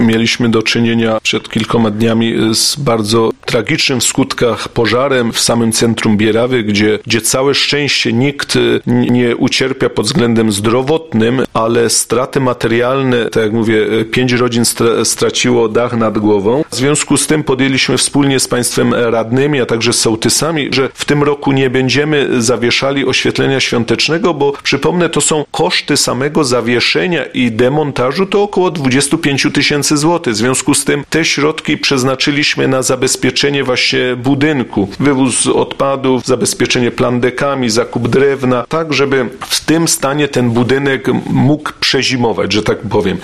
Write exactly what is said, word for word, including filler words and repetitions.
Mieliśmy do czynienia przed kilkoma dniami z bardzo tragicznym w skutkach pożarem w samym centrum Bierawy, gdzie, gdzie całe szczęście nikt nie ucierpiał pod względem zdrowotnym, ale straty materialne, tak jak mówię, pięć rodzin stra- straciło dach nad głową. W związku z tym podjęliśmy wspólnie z państwem radnymi, a także z sołtysami, że w tym roku nie będziemy zawieszali oświetlenia świątecznego, bo przypomnę, to są koszty samego zawieszenia i demontażu to około dwadzieścia pięć tysięcy złotych. W związku z tym te środki przeznaczyliśmy na zabezpieczenie właśnie budynku, wywóz odpadów, zabezpieczenie plandekami, zakup drewna, tak żeby w tym stanie ten budynek mógł przezimować, że tak powiem.